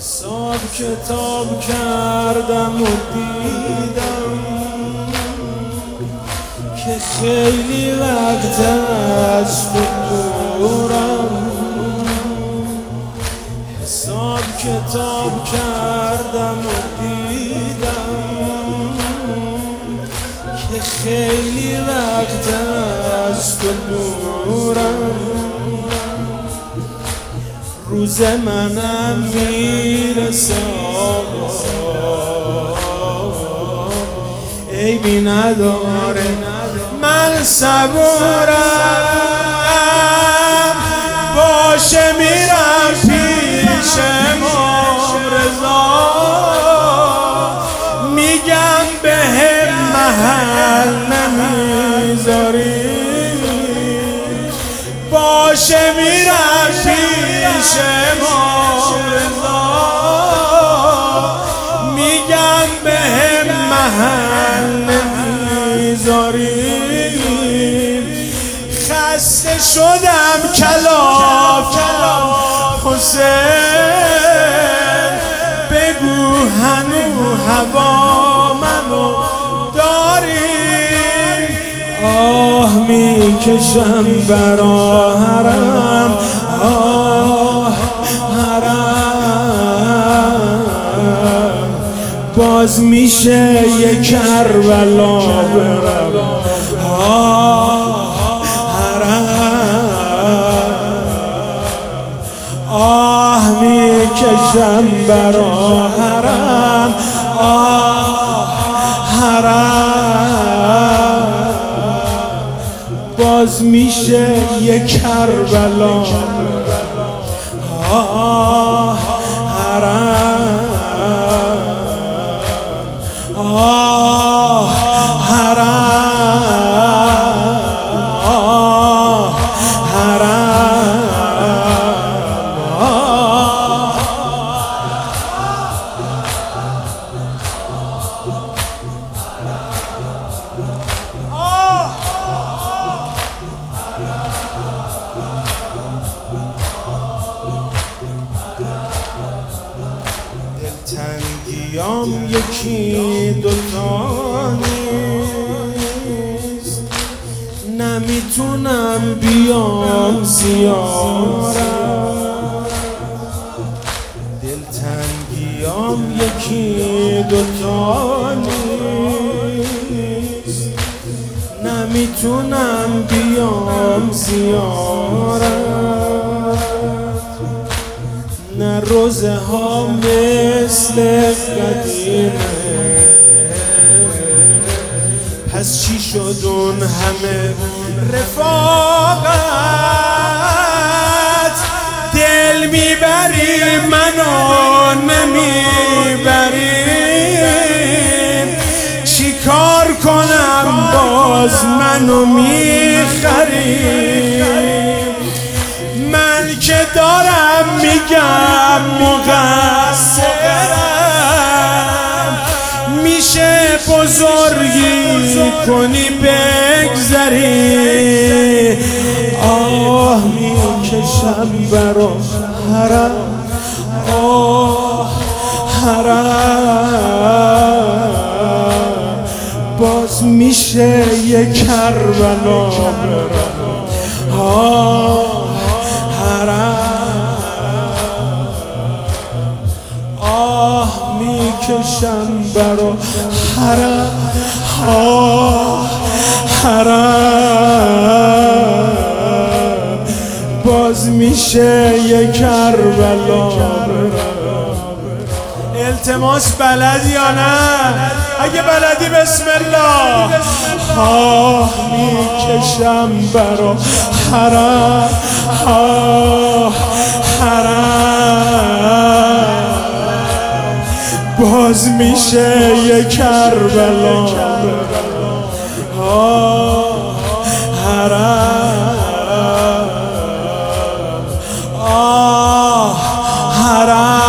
حساب کتاب کردم و دیدم که خیلی وقت از تو دورم. حساب کتاب کردم و دیدم که خیلی وقت از تو دورم. روز منم میرسه عیبی نداره، من صبورم. باشه میرم پیش مرضا، میگم بهم محل نمیذاری. باشه میرم پیش مرضا، میگم بهم محل نمیذاری. خسته شدم کلاف حسین، بگو هنو هوا منو داری. آه میکشم برا حرم، آه حرم. باز میشه یک کربلا برم، آه آه میکشم برا حرم، آه حرم. باز میشه یک کربلا، آه حرم، آه حرم، آه حرم. دلتنگیام یکی دوتا نیست، نمیتونم بیام زیارت. دلتنگیام یکی دوتا نیست، نمیتونم بیام زیارت. نه روزه ها مثل قدیمه، پس چی شد اون همه رفاقت؟ دل میبری منو نمیبری، چی کار کنم باز منو میخری؟ من که دارم میگم مقصرم، میشه بزرگی کنی بگذری. آه میکشم برا حرم، آه حرم. باز میشه یک کربلا برم، آه حرم، آه میکشم برا حرم، آه حرم. باز میشه یک کربلا برم. التماس بلدی یا نه؟ اگه بلدی بسم الله. آه میکشم برا حرم، آه حرم. باز میشه یک کربلا، آه حرم، آه حرم.